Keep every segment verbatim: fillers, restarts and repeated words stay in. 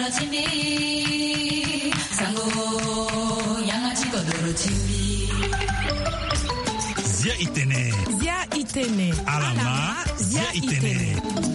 Zia itene. Zia itene. Alama. Zia itene.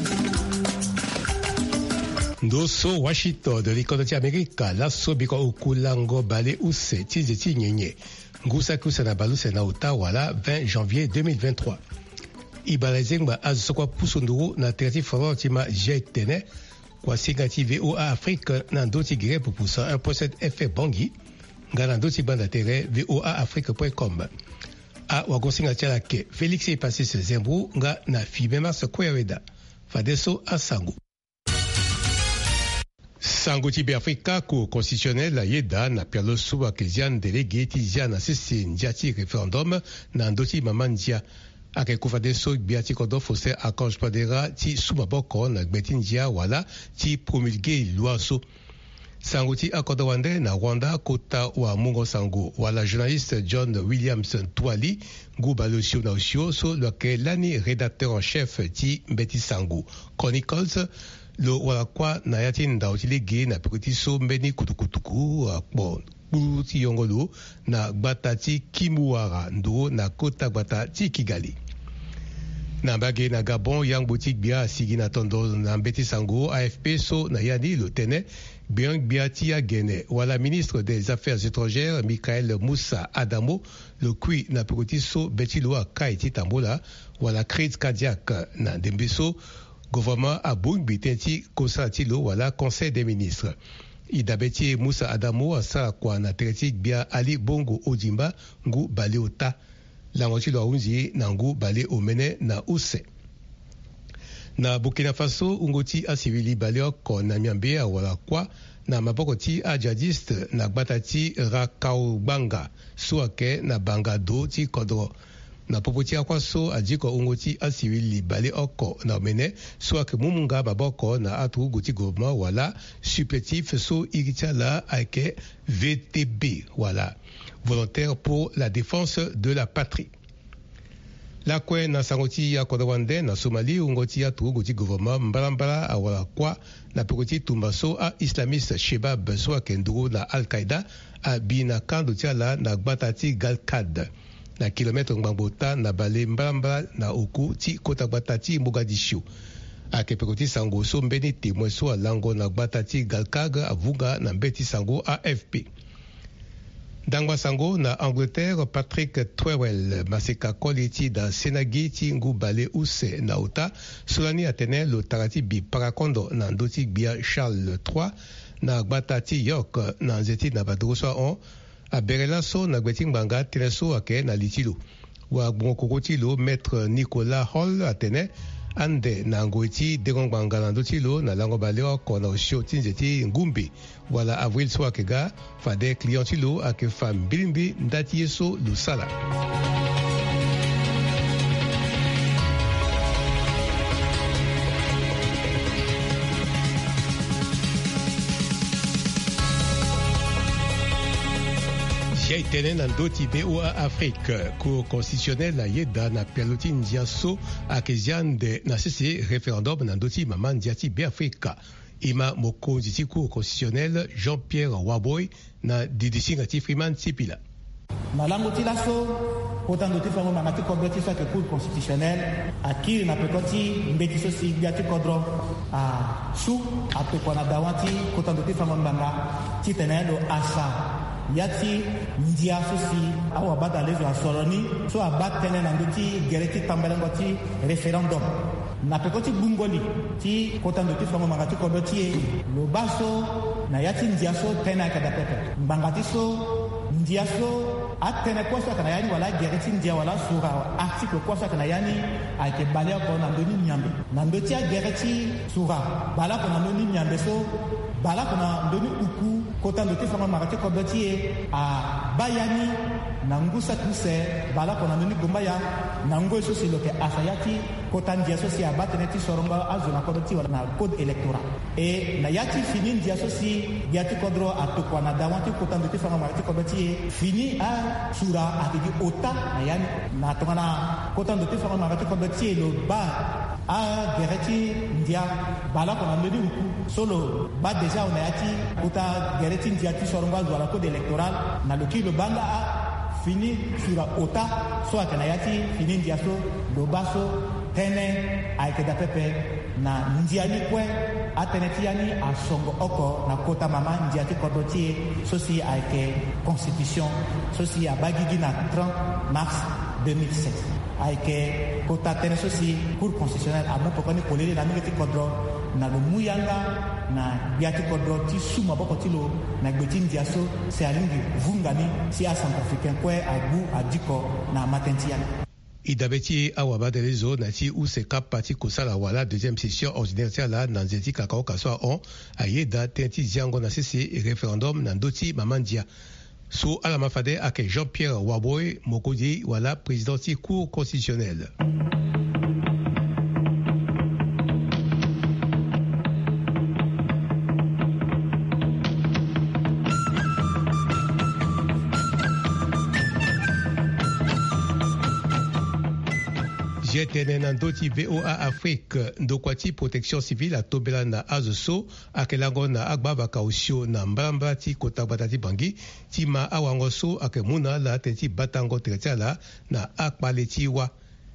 Ndoso Washington de l'économie américaine, la sobiko ukulango bale use tizeti nyenye. Ngusa kusana balu sena Ottawa la vingt janvier deux mille vingt-trois. Ibalezengba azokwa pusunduru na terti forotima jetene kwa singati V O A Afrique na ndoti gire pour poussa un point sept F Bangi ngana ndoti banda tere V O A Afrique point com. A wagosinga tala ke Félix est passé ce zembru nga na fibema se kweweda. Fadeso asangu. Sango Tibe Africa, Cour constitutionnelle, la Yeda, na perlo sou akezian délégué Tizia na sisi ndiati référendum, na ndoti mamandia. Ake kufade so biati kodo fose akanj padera ti sumaboko na gbetindia wala ti promulgué loi so. Sango ti akodo wande na Rwanda kota wa mungo sango wala journaliste John Williamson Twali Goubalosio na osio so loke lani rédacteur en chef ti Mbeti Sango Chronicles lo wala kwa na yati ndaotilege na pekoti so mbeni kutukutuku bon buti yongolo na gbatati Kimuara ndo na kota gbatati Kigali. Na bagé na Gabon yang boutique bia sigi na tondo na Mbeti Sango A F P so na yani le tene bien biatia gene wala ministre des affaires étrangères Michael Moussa Adamo le kui na pekoti so betilo akaiti tambola wala crise cardiaque na dembeso gouvernement a bungbi tenti kosatilo wala conseil des ministres. Idabeti Moussa Adamo asa kwa na tretik bia Ali Bongo Odimba ngu bale ota la ngotilo aunzi na ngu bale omene na use. Na Burkina Faso ungoti a civili bale oko na miambe wala kwa na mabokoti a jadiste na gbatati Rakaubanga suake na bangado ti kodro. Na popoti akwa so ajiko ungoti a civili bale oko na omene suake mumunga baboko na atu goti goma wala supplétif so iritia la ake V T B wala volontaire pour la défense de la patrie. La kwe na sangoti ya Kodawande na Somalie ungoti ya tu goti gouvernement mbalambala awala kwa na pekoti tumbaso a islamiste Shebab so akenduro na Al-Qaeda a bina kando tiala na gbatati Galkad na kilometre ngbambota na bale mbalambala na oku ti kota gbatati Mogadishu. Ake pekoti sango so mbeni témoin so alango na gbatati Galkag avunga na mbeti sango A F P. Dangwa sango na Angleterre Patrick Twewell maseka koliti da senagiti ngu bale use na ota solani atene lo tarati bi parakondo na ndoti bia Charles trois na gbatati York na nzeti na badroso on a berela so na gbeting banga tereso ake na litilo wa bonkokotilo maître Nicolas Hall atene ande na ngoti degongbanga na ndotilo na lango baleo kona osio tinzeti ngumbi wala avril so akega fade clientilo ake fam bilimbi ndati yeso lusala. Jaitene na ndoti V O A Afrique, Cour constitutionnelle na Yeda na peloti ndiaso akezian de na sisi référendum na ndoti maman diati B Africa. Ima moko diti Cour constitutionnelle Jean-Pierre Waboy na didisingati Freeman Sipila. Malango tilaso autant de tifamo mangati kodoti sa que Cour constitutionnelle akiri na pekoti mbeti so si diati kodro a su apekwana dawati autant de tifamo manga titenelo asa yati ndia sosi awa bada lezo asoroni so abatene na ndoti gereti tambalango ti référendum na pekoti bungoli ti kota ndoti fango mangati kodoti lo baso na yati ndia so tena kada pepe mbangati so ndia so atene kosa kana yani wala gereti ndia wala sura article kosa kana yani ake balea ko na ndoni nyambe na ndoti a gereti sura bala ko na ndoni nyambe so bala ko na ndoni uku kota ndoti fango mangati kodoti a bayani na ngusa kuse bala ko na ndoni gomba ya na ngo so si loke asayati kota ndia so si abatene ti soronga azuna kodoti wala na code électoral e na yati fini ndia so si yati kodro atokwa na dawanti kota ndoti fango mangati kodoti fini a sura atigi ota na yani na tongana kota ndoti fango mangati kodoti lo ba a gereti ndia bala kona medi uku solo ba déjà on a ati kota gereti ndia ti soronga zwala code électoral na loki le banga a fini sur ota so akana yati fini ndia so do baso tene a ke da pepe na ndia ni kwe atenetiani a songo oko na kota mama ndia ti kodoti so si a ke constitution so si a bagigi na trente mars deux mille sept aike kota tene sosi cour constitutionnelle a mo pokoni kolele na mingeti kodro na lo muyanga na biati kodro ti suma boko ti lo na gbeti ndiaso se alingi vungani si a centrafricain kwe agu adiko na matentiani idabeti awaba de lezo na ti ou se cap parti kosala wala deuxième session ordinaire tia la na nzeti kakao kaswa on ayeda tenti ziango na sisi référendum na ndoti mamandia sous Alamafade avec Jean-Pierre Waboy Mokodi, voilà, président du Cour constitutionnelle. Jetene nandoti V O A Afrique ndokwati protection civile atobela na azoso akelango na agbaba kausio na mbamba ti kota batati bangi tima awangoso akemuna la teti batango tretiala na akpaleti wa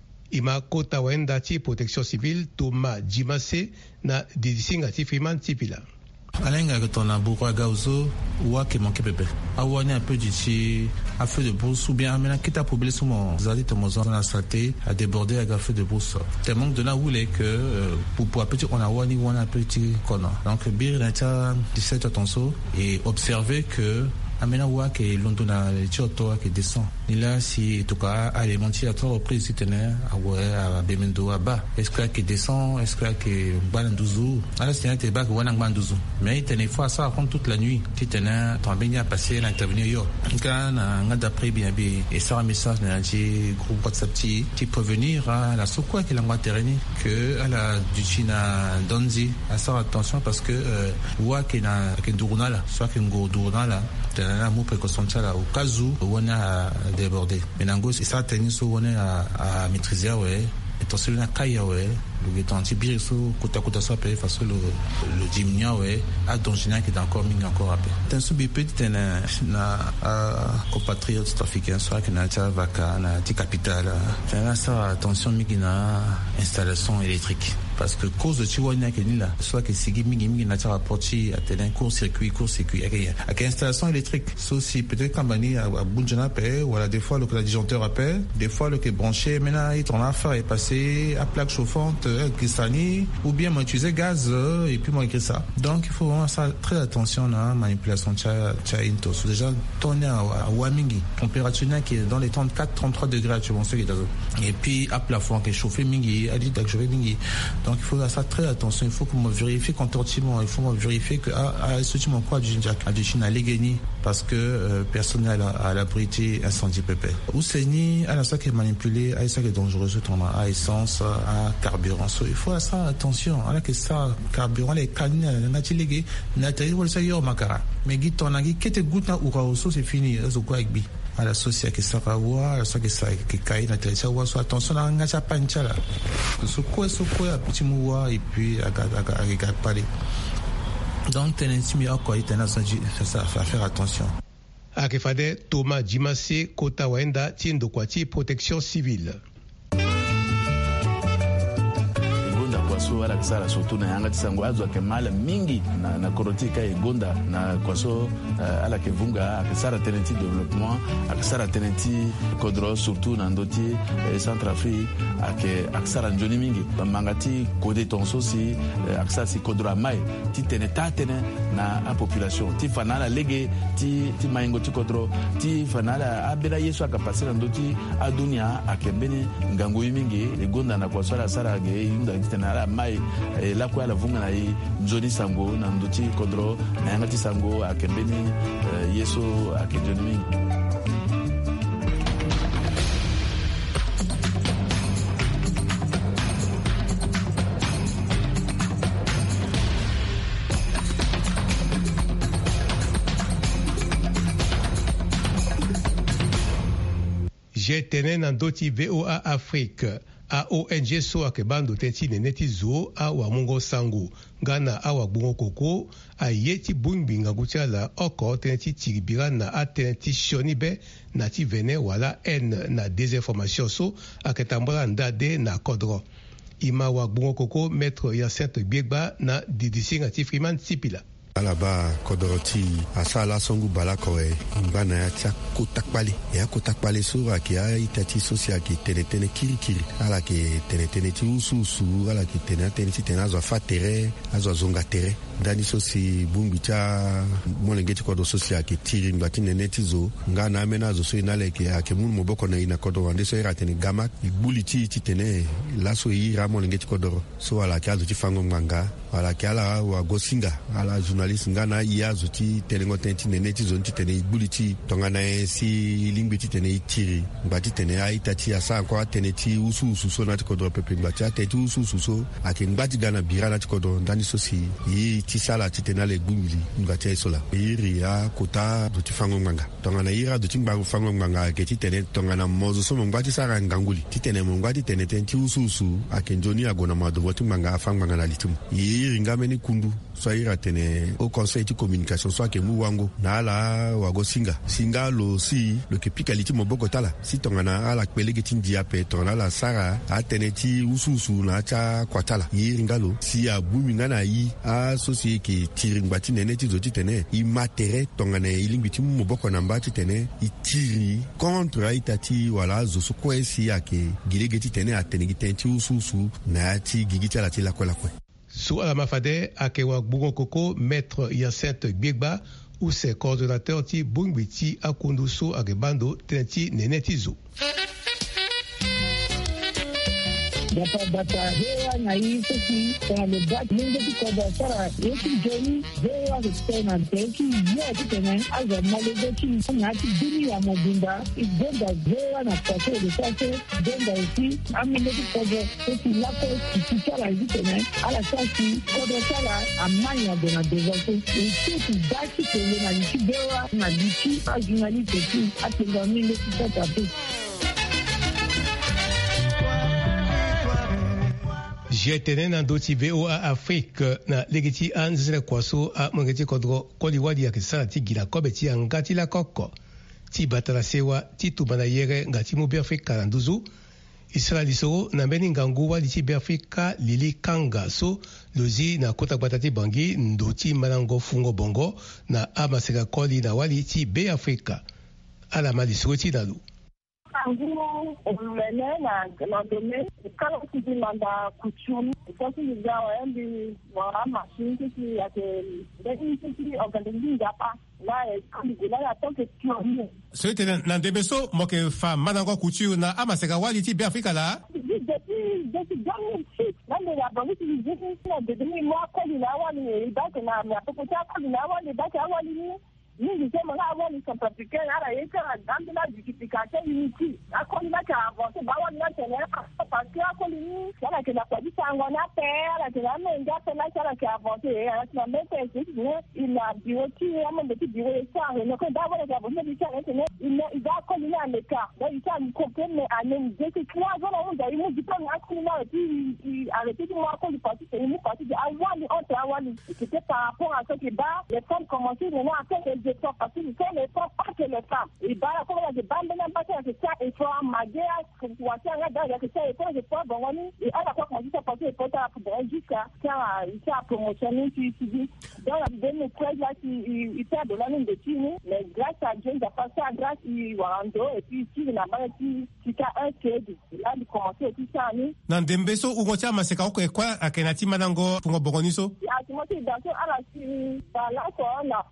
ima kota wenda ti protection civile Thomas Jimase na didisinga ti Freeman Tipila. Alenga que ton aboua gauzo ou à qui manque pépé. Aouane un peu d'ici à feu de brousse ou bien maintenant quitte à problème sur mon zali de mon zone à salté à déborder à feu de brousse. Tellement de là où est que pour pour petit on a ouani ou on a petit kona. Donc bir n'ata dix-sept attention et observer que amena wa que londona le chioto qui descend. Ni là si tout cas alimenti à trois reprises si tenait à ouais à Bemendo à bas. Est-ce que qui descend, est-ce que balandouzou. Alors c'est un débat que wanang bandouzou. Mais il tenait fois ça contre toute la nuit. Si tenait ton bien passé l'intervenir yo. Quand on a d'après bien bien et ça un message dans un groupe WhatsApp qui qui prévenir à la sokwa qui l'envoie terrain que à la du China Donzi à ça attention parce que wa qui na qui duruna là, soit qui ngorduruna là. Tenana mu précaution là au cas où on a débordé. Maintenant c'est ça tenir so on a à maîtriser ouais. Et ton celui na kaya ouais. Le guetant anti-bir so kota kota so appelé face le le dimnia ouais à donjina qui est encore mis encore appelé. T'as subi petit na na compatriotes africains soit que na ta vaca na ti capitale. T'as ça attention migina installation électrique. Parce que cause de Chiwana qui est là, soit que c'est gimmi gimmi n'a pas rapporté à tel court circuit, court circuit, avec installation électrique. Sauf si peut-être quand on est à Bunjana paye, ou des fois le disjoncteur appelle, des fois le qui est branché, maintenant il ton affaire est passé à plaque chauffante, Grisani, ou bien moi utiliser gaz et puis moi écrit ça. Donc il faut vraiment ça très attention à la manipulation de Chainto. Déjà tourner à Wamingi, température qui est dans les trente-quatre trente-trois degrés actuellement, ce qui est et puis à plafond qui est chauffé mingi, à dit chauffé mingi. Donc il faut faire ça très attention, il faut que me vérifie contortiment, il faut me vérifier que à ce moment quoi du à du Chine à l'égani parce que euh, personne à à l'abri incendie pépé. Ou c'est ni à la ça qui est manipulé, à ça qui est dangereux, à essence, à carburant. So, il faut faire ça attention, à la que ça carburant les canines n'a pas légué, n'a pas eu ça yo makara. Mais git ton agi qui te goûte na ou c'est fini, c'est quoi avec bi. À la société qui s'arrawa, à la société qui s'arrawa, qui caille na tête, ça voit soit attention à ngacha pancha là. Ce quoi, ce quoi, petit moua et puis à à à à parler. Donc t'es intimidé quoi, t'es là ça ça faire attention. Akefade Thomas Jimase Kota Wenda Tindo Kwati protection civile. So ala kisara surtout na yanga tisango azo kemala mingi na na korotika egonda na kwaso uh, ala kevunga akisara tenenti développement akisara tenenti kodro surtout na ndoti eh, Centrafrique ake akisara njoni mingi bamangati kode tonso si eh, akisara si kodro mai ti teneta tene na a population ti fanala lege ti ti maingo ti kodro ti fanala abela yesu akapasira ndoti adunia akembeni ngango mingi egonda na kwaso ala sara ge yunda tena mai eh, la kwa la vunga na yi njoni sango na ndoti kodro na yanga ti sango akembeni eh, yeso akenjoni mingi. J'ai tenu dans d'autres V O A Afrique. a O N G so akebando tenti neneti zo a wa mungo sango ngana a wa bungo koko a yeti bungbinga guchala oko tenti tiribira na a tenti shonibe na ti vene wala en na désinformation so aketambola ndade na kodro ima wa bungo koko maître Hyacinthe Biegba na didisinga ti Freeman Sipila alaba kodoroti asala songu bala koe ngana ya tia kotakpale ya kotakpale sura ki ya itati sosia ki tene tene kiri kiri ala ki tene tene ti usu usu ala ki tene tene ti tene azo fa tere azo zonga tere dani sosi bumbi cha molengeti kodo sosia ki tiri ngati nene ti zo ngana amena azo so inale ki ake mun moboko na ina kodo wande so ira tene gamak ibuli ti ti tene laso ira molengeti kodo so ala ki azo ti fango nganga ala ki ala wa gosinga ala journaliste ngana iya zuti telengo tenti nene ti zonti tene ibuliti tongana si lingbi ti tene itiri ngati tene aita ti asa ko tene ti usu usu so na ti kodro pepe ngati ateti usu usu so ake ngati gana birana ti kodro ndani so si yi ti sala ti tene le gbumili ngati sola iri ya kota do ti fango nganga tongana ira do ti ngbangu fango nganga ke ti tene tongana mozo so ngati sara nganguli ti tene mo ngati tene tenti usu usu ake njoni agona mado voti nganga fango nganga litimu iri ngameni kundu so ira tene au conseil de communication soit que muwango na la wago singa singa lo si le ke pikaliti moboko tala si tongana ala kwelege tindia pe tongana la sara ateneti ususu na cha kwatala yiringalo si abumi ngana yi a sosie ke tiringbati neneti zoti tene i matere tongana ilingiti moboko na mbati tene i tiri contre itati wala zosu kwesi yake gilegeti tene atenegi tenti ususu na ti gigita la ti la kwela kwe. Sous la mafade akewa bungo koko maître Hyacinthe Biegba ou ses coordonnateurs ti bungbiti akunduso agebando tenti nenetizo. Data data hewa na hii sisi kwa lebaki mingi tuko dasara yeki joni hewa kutena teki yeki tena aza malebeki ngati dini ya mobimba igenda hewa na pase de pase genda isi amine tuko sisi lako kichara hivi tena ala sasi kodo sala amanya de na devote isi daki tele na nchi hewa na nchi ajunali teki atenga mingi tuko tapi. Jetene na doti V O A Afrique na legiti anzele kwaso a mongeti kodro koliwadi ya kisala ti gila kobe ti angati la koko ti batala sewa ti tubana yere ngati mo Afrika na nduzu Israeli so na mbeni ngangu wadi ti Afrika lili kanga so lozi na kota batati bangi ndoti malango fungo bongo na amasega koli na wali ti be Afrika ala mali so ti dalu Angulo umene na na dome kala kiji manda kuchumi kasi njawa endi wa machine kiti yake ndeni kiti organizing hapa la kandi gula ya toke kioni Soite na ndebeso moke fa manango kuchu na amasega wali ti be Afrika la depuis depuis deux mille six nande ya bongi ti jisi na de demi mo ko ni na wali ibake na na ko ta ko na wali ibake awali ni ni disema nga awali Centre Africain ara yeka dans la justification unity akoli na ka avancer ba wali na tene parce que akoli ni ala ke na kwa bisango na pe ala ke na menga pe na ala ke avancer ala na mete c'est ne il a bioti ama de biwo ça ne ko da wala ka bo ne bisa ne il il a akoli na le ka da il ça comprendre anem de que trois ans on da il dit pas akoli na ti arrêter de moi akoli parti c'est une partie de awali entre awali c'était par rapport à ce que ba les femmes commençaient maintenant à faire parce que c'est les femmes, pas que les femmes. Et bah, comme il y a des bandes, même pas que ça, et soit maguère, comme tu vois, ça, il y a des ça, et quoi, je crois, bon, et à la fois, quand je suis passé, et pour ta, jusqu'à, ça, il s'est promotionné, tu dis, dans la deux mille treize, là, il perd de l'année de Tini, mais grâce à Dieu, il a passé à grâce, il va en dos, et puis, ici, il a mal, il y a un crédit. Là, il commence, et puis, ça, ni. Nan dembeso, ou gotia, ma seka, ou quoi, à Kenati Manango, pour un bogoniso? Ah, tu m'as dit, dans à la suite, là, quoi, on a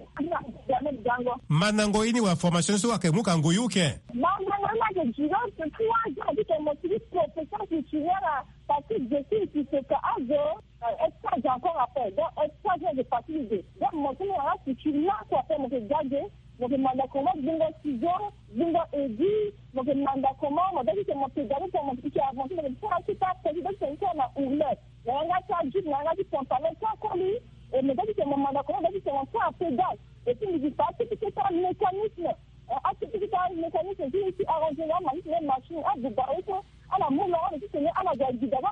Manango ini wa formation so ake muka ngoyu ke Manango na ke jira ke kwa ja di ke motivite profession qui tira parce que je suis qui se ka azo extra j'ai encore appel donc extra j'ai participer donc mon premier là c'est tu là quoi faire mon gade donc manda comment bingo sizo bingo edi donc manda comment moi dit que mon gade pour mon petit avancer mais ça c'est pas président c'est ça na ouvert on a ça juste on a dit qu'on parlait ça comme lui et mais dit que mon manda comment dit que on fait un pédale. Et puis, il dit pas que c'est un mécanisme. Ah, c'est un mécanisme qui est arrangé là, mais c'est une machine. Ah, de barreau, à la moule, on dit que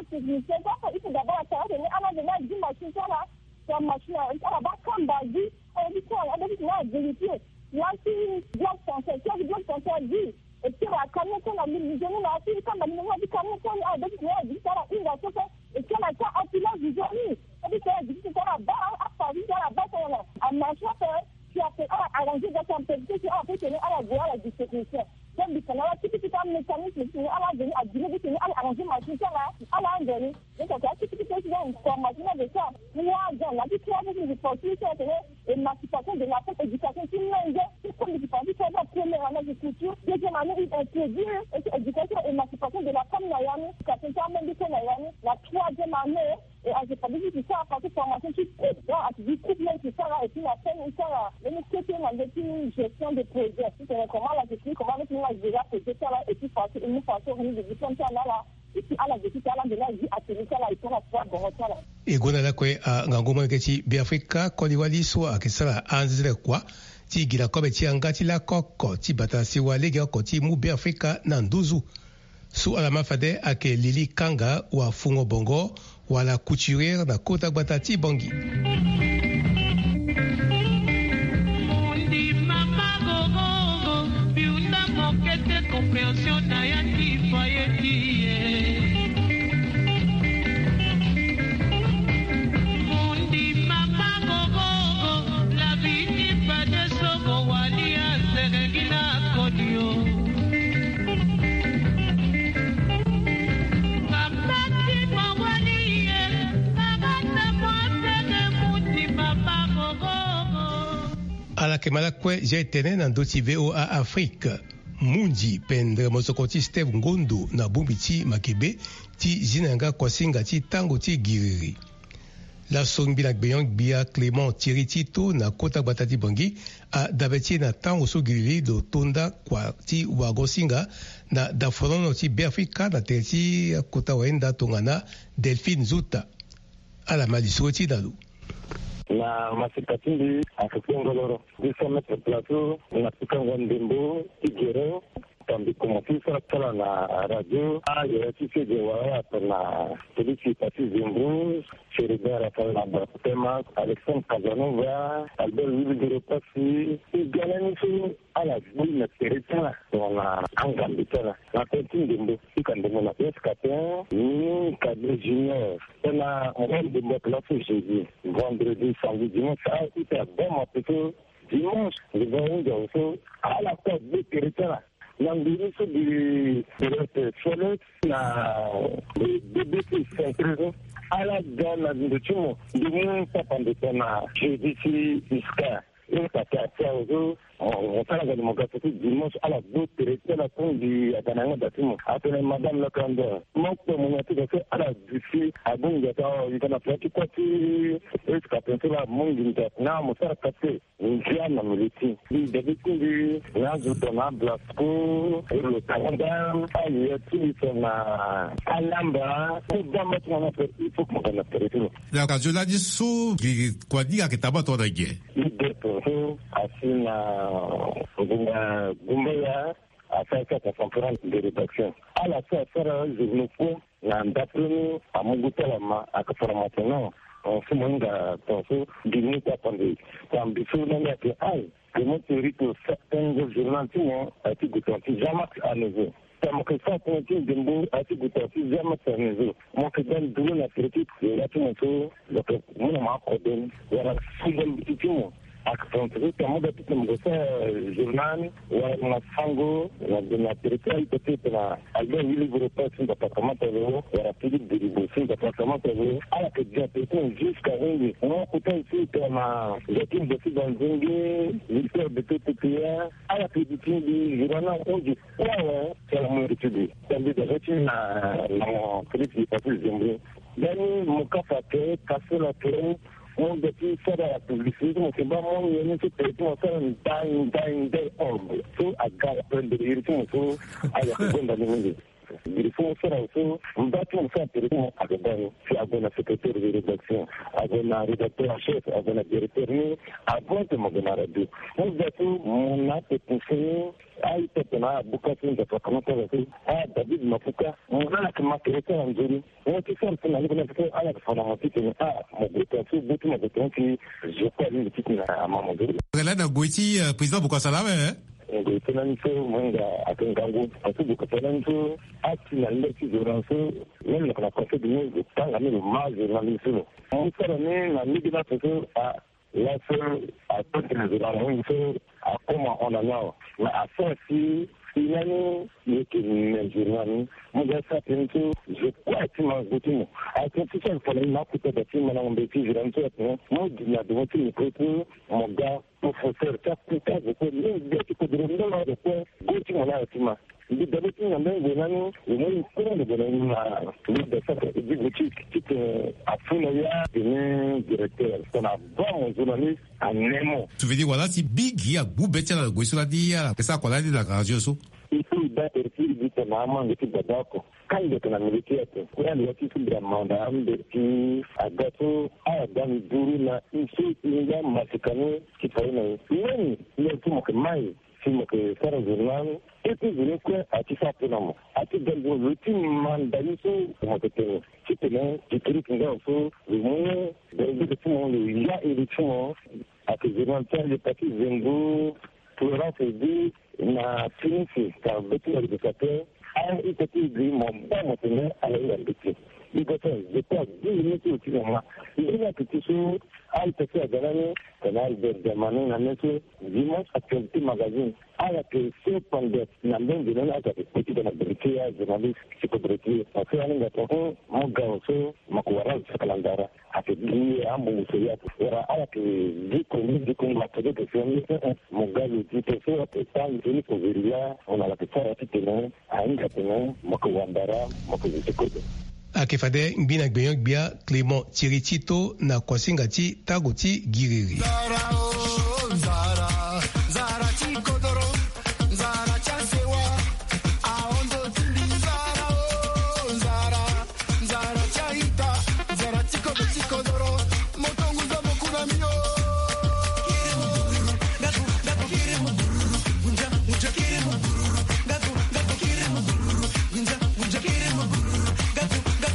technicien. Il faut d'abord savoir que avant de mettre du machine ça là, la machine, elle va comme basi, elle dit quoi, elle dit là, vérifier. Là, si bloc français, si bloc français dit, et puis la camion qu'on a mis, nous avons la fille, comme la numéro du camion qu'on a dit, là, dit ça là, il va se faire, et puis elle a ça, en filant du journée. Elle dit ça, elle dit ça là-bas, à Paris, ça là-bas, ça là, à machin, tu as fait, à arranger dans ton petit, tu as fait tenir à la voie, à la distribution. Donc, du coup, là, si tu as un mécanisme, tu as venir à dire, tu as arrangé ma chose là, à la donner. Donc, si tu as une formation de ça, moi, dans la vie, tu as une opportunité d'émancipation de la femme, éducation, tu m'aides, c'est comme tu parles, tu as la première année de culture, deuxième année, il introduit éducation, émancipation de la femme, éducation, tu as même dit que la troisième année, et à cette année, tu as passé formation, tu as dit couple, tu as et puis la femme, tu as une question de gestion de projet. Tu sais comment la gestion, comment avec nous, déjà posé ça là, et puis passer une façon de gestion ça là, et puis à la gestion ça là, de là, il dit à celui ça là, il faut la faire bon ça là. Et gona la kwe a ngangoma keti biafrika kodi wali so akisala anzile kwa ti gira kobe ti angati la koko ti batasi wa lega ko ti mu biafrika na nduzu su ala mafade ake Lili Kanga wa fungo bongo wala couturière na kota batati bongi. Compréhension d'ailleurs qui voyait qui est. On dit maman gogo, la vie n'est pas de sogo walia serengina kodio. Mamati mawalie, mamata mwate muti mama gogo. Ala kemala kwe j'ai tenu dans doti V O A Afrique. Munji pendre mosokoti Steve Ngondo na Bumbiti Makebe ti zinanga kwasinga ti tango ti giriri. La songbi na gbeyon bia Clément Tiritito na kota batati bangi a dabeti na tango so giriri do tonda kwa ti wagosinga na daforono ti Biafrika na terti kota waenda tongana Delphine Zuta ala malisoti dalu. Na masikatindi akakongoloro dix mètres plateau na pikango ndembo igero tambi komotisa kala na radio a ya tisi de wa na televisi pati zimbu Cheribera kala na tema Alexandre Casanova Albert Wilbert Pasi igalani su ala na terita na angambitana na tenti ndembo ikandemo na escape ni cadre junior na on de la classe jeudi vendredi samedi dimanche ça c'était bon plutôt dimanche le vendredi aussi à la porte de terita l'angélique du Solet na B B C cinq à la donne de tout le monde pendant que jeudi si jusqu'à une patate au on fait la démocratie dimanche à la bout de la tombe du Adananga Batimo. Après Madame le Candidat, mon communauté de fait à la Dufy, à Bungata, il y a un petit côté, et ce qu'a fait la monde na mo sara kate, njia na militi. Il devait dire, là, je donne un blasco, et le Canada, il y a tout na Alamba, pour mettre mon affaire, il faut qu'on ait un la radio là dit sous qui quoi dire que tabac toi d'ailleurs. Il dépose à na Gumba Gumbaya à faire cette conférence de rédaction. À la fin, faire je me fous, na ndapreni à Mugutama à formation. On se demande à penser du mieux attendre. Quand bisou n'a que aïe, que mon territoire certains journalistes a été goûté jamais à nouveau. Comme que ça, quand tu dis que a été goûté jamais à nouveau. Moi que dans le la critique, il y a tout mon tour, donc mon nom a codé, il y a souvent petit mot. Akifanya kama ndio tutamgosa journal wa mafango na territoire peut-être na albe ili groupe de département leo ya rapide de libération département leo ala que déjà peut-être jusqu'à une on peut aussi kama l'équipe de dans zingi l'histoire de tout pays ala que du journal aujourd'hui ouais c'est la meilleure étude tambi de rétine na na critique parce que zingi dani mukafa ke kasela ke on depuis faire la publicité, on sait pas mon yéné c'est peut-être on fait un dying dying day orb. So à gare plein de vérité on so à la seconde année. Il faut faire aussi un bâtiment intéressant à Gabon. Si avant la secrétaire de rédaction, avant la rédacteur en chef, avant la directeur, avant de mon radio. Nous avons mon acte pour ai tana bukatun da sakamako da su a David Mafuka mun ana kuma kireta Anjuri wani kisan suna ne ko ana da fara mutu ne a mabuta su butu mabuta ki je ko ni cikin a Mamadou Là na Goiti président Bukasa Salama hein ngo tunan so mun ga akan gango a su bukatan so a cikin da ci zoran so ne ne kana kwafe da ne ta ga ne ma je na ni so mun fara ne na ni da so a la so a cikin zoran so a comment on en a. Mais à ça, si il y a une qui Nigériane, moi j'ai ça tantôt, je crois que ma routine. À tout ça, il fallait n'a pas de film, on a été je rentre, moi il y a devant une côté, mon gars, pour faire ça, tout ça, je peux le dire que de revenir de quoi, goûter mon artiment. Il dit d'abord qu'il y a même des années, il y a une cour de bonne de ça, il dit que tu à fond il y a un directeur, on a bon journaliste à Nemo. Tu veux dire voilà si big ya bubete la goisula dia, que ça quoi là de la radio so. Il faut battre il dit que maman de Badako. Quand il est en militaire, il y a des petits mandats de qui à Gato, à Dan Durina, ici il y a Masikane qui fait une. Même il y a tout mon mail. Si mo ke sara journal et puis je crois à tout ça pour nous à tout dans le ultime mandat ici mo ke te qui te ne qui te qui nga so le monde de de tout monde il y a et tout monde à que je m'entends le petit Zengo Florence dit na fini car beaucoup de éducateurs a un petit gris mon pas mon tenir à la réalité il peut faire je peux dix minutes au petit moment il y a quelque chose à il peut faire de l'année canal de demander na mettre dimanche à petit magazine à la que c'est pendant la même de l'année à petit de la vérité journaliste psychothérapie parce que on a tout mon gars aussi ma courage ce calendrier à que lui a mon souhait era à la que dit qu'on dit qu'on va faire que c'est mon gars le dit que c'est ça il faut vérifier on a la petite petite non à une capitaine ma courandara ma courage akefade mbina gbeyon gbia Clément Tiritito na kwasingati tagoti giriri zara oh, zara zara chikodoro zara chasewa aondo tindi zara oh, zara zara chaita zara chikodo chikodoro motongu za mokuna mio kire muguru gaku gaku kire muguru unja unja kire muguru gaku gaku kire muguru unja unja kire muguru gaku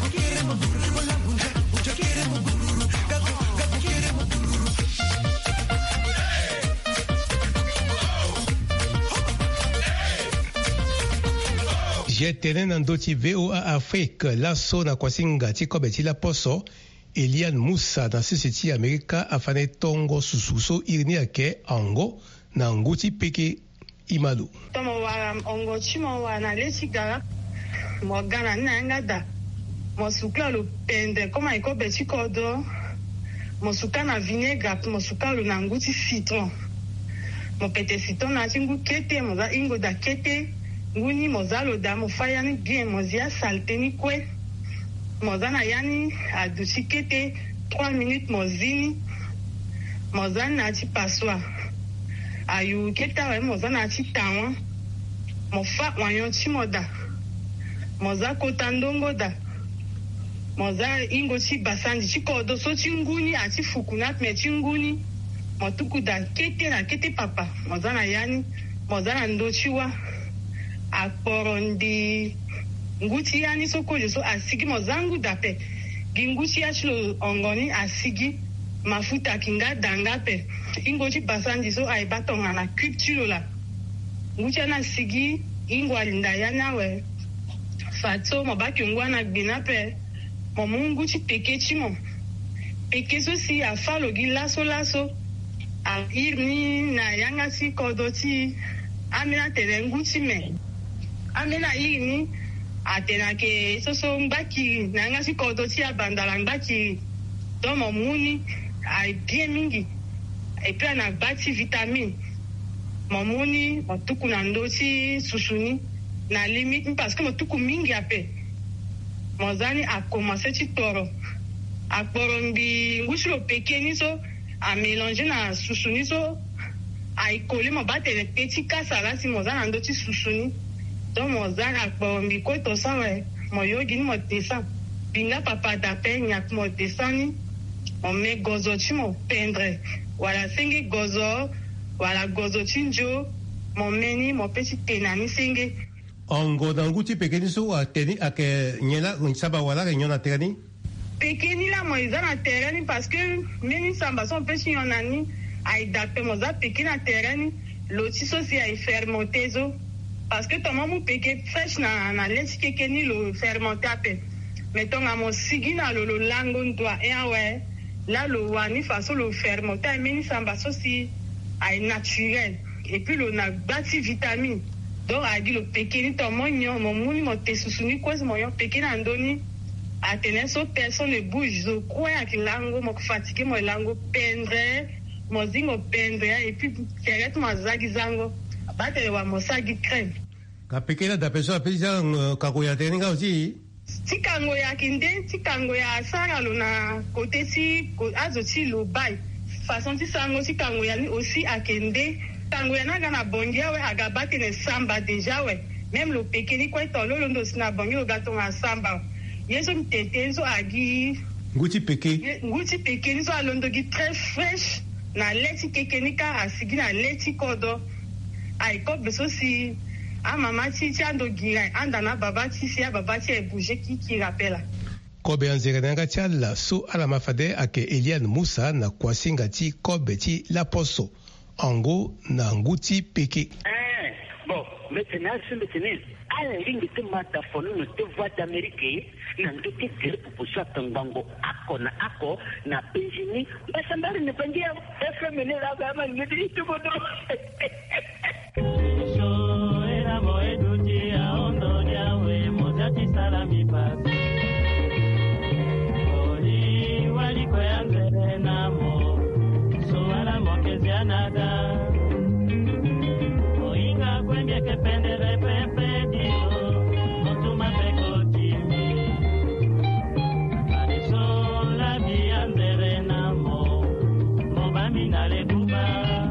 Jetenen andoti V O A Afrique laso na kwasinga tiko betila poso Eliane Moussa na sisiti Amerika afane tongo sususo irini ake ango na nguti peke imalu. Tomo wa ongo chimo wa na lechigara mo gana na ngada mo suka lo pende koma iko betiko do mo suka na vinaigre mo suka lo na nguti citron mo pete citron na tingu kete mo za ingo da kete nguni mozalo da mofaya ni bien mozia salte ni kwe mozana yani adusikete trois minutes mozini mozana ati paswa ayu keta we mozana ati tawa mofa wanyo ti moda moza kotandongo da moza ingo ti basandi ti kodo so ti nguni ati fukunat me ti nguni motuku da kete na kete papa mozana yani mozana ndo chiwa akporondi nguti yani sokojo so asigi mozangu dape ginguti achilo ongoni asigi mafuta kinga dangape ingoti basandi so aibatonga na culture la nguti na sigi ingwa linda yana we fato mobaki ngwana gbinape momungu ti pekechi mo pekeso si afalo gi laso laso a irni na yanga si kodoti amina terenguti me amena ini atena ke soso mbaki nanga si kodo ti abandala mbaki do mo muni ai bien mingi e puis na bati vitamine mo muni mo tuku na ndo ti susuni na limite parce que mo tuku mingi ape mo zani a commencer ti toro a poro mbi ngushlo pekeni so a mélanger na susuni so ai coller mo batele petit kasa la si mo zana ndo ti susuni donc mo zara po mi ko to sa we mo yogi ni mo tesan binga papa dape nyak mo tesani mo me gozo chi mo pendre wala senge gozo wala gozo chinjo mo meni mo pesi tenani senge ongo danguti pekeni so ateni ake nyela nsaba wala ke nyona terani pekeni la mo izana terani parce que meni samba son pesi yonani ai dape mo za pekeni na terani loti so si ai fermentezo parce que toma mu peke fresh na na leti kekeni lo fermenté ape metonga mo sigina lo lo lango ndwa e awe là le wani façon le fermenté meni samba so si ai naturel et puis le na bati vitamine donc a dit le pekeni to mo nyo mo muni mo tesusuni ko mo yo pekeni andoni atene so personne ne bouge zo ko ya kilango mo fatigué mo lango pendre mo zingo pendre et puis direct mo zagi zango bate wa mo sagi crème ka pekena da personne pesa kako ya teninga aussi tikango ya kinde tikango ya sara lo na côté si azo ti lo bai façon ti sango tikango ya ni aussi akende tango ya naga na bongia we agabate ne samba déjà we même le pekeni ko to lo ndo sina bongi o gato na samba yeso mtetenzo agi nguti peke nguti pekeni so alondo gi très fraîche na leti kekenika asigi na leti kodo ai ko beso si a mama ti ti ando gira anda na baba ti si a baba ti e bouger ki ki rappela kobe anzere nanga tiala so ala mafade ake Eliane Moussa na kwasinga ti kobe ti la poso ango na nguti peke eh bon maintenant c'est maintenant ala ringi te mata fonu no te voix d'Amérique na ndote gere proposition tangango ako na ako na penjini basambari ne pangia F M ne la gama ne di to bodo so era moedu dia ondo dia we modati salami pa oli wali ko yanzere na mo so ala mokezi anada oinga kwembia kependere pepe dio motuma peko timi aliso la bianzere na mo mobami na lebuba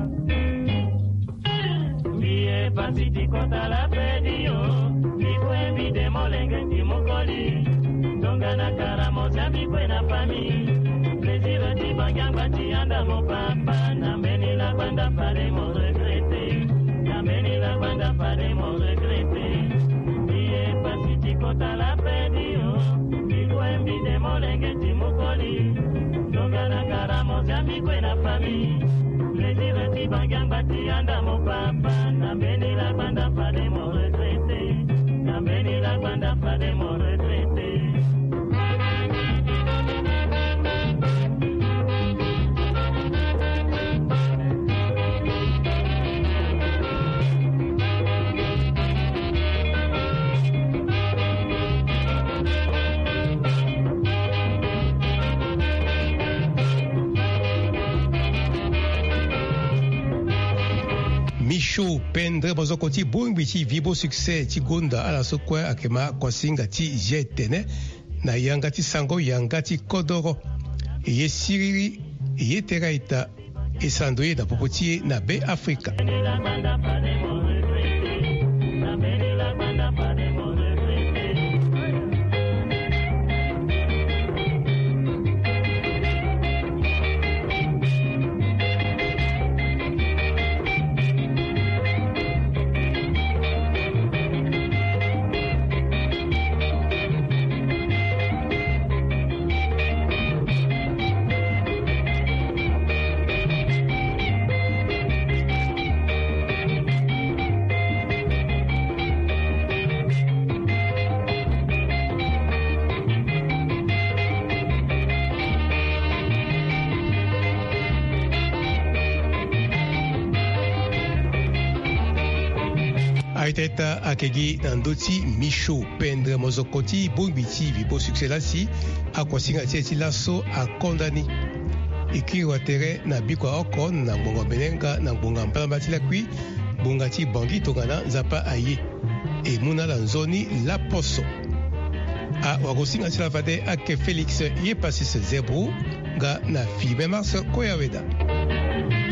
biye pasiti kota la pedio bikwe bide molenge timokoli tongana karamo zabikwe na fami plaisir ti bangamba ti anda mo papa na meni la banda pare mo regrete na meni la banda pare mo regrete biye pasiti kota la pedio bikwe bide molenge timokoli tongana karamo zabikwe na fami plaisir ti bangamba ti anda mo papa na meni la banda pare mo regrete na meni la banda pare mo regrete Micho pendre bozoko ti bongbi ti vibo succès ti gonda ala so kue akema kwasinga ti jetene na yanga ti sango yanga ti kodoro ye siriri ye teraita e sandoye da popo ti na be Afrika aiteta akegi na ndoti Micho pendre mozokoti bongbi vibo succès lasi akwasinga ti ti laso akondani ikiri wa tere na bikwa oko na ngbonga benenga na ngbonga mpalamba ti lakui bonga ti bangi tongana nzapa aye e muna la nzoni la poso a wakosinga ti lavade ake Félix ye pasis zebro ga na fibe mars koyaweda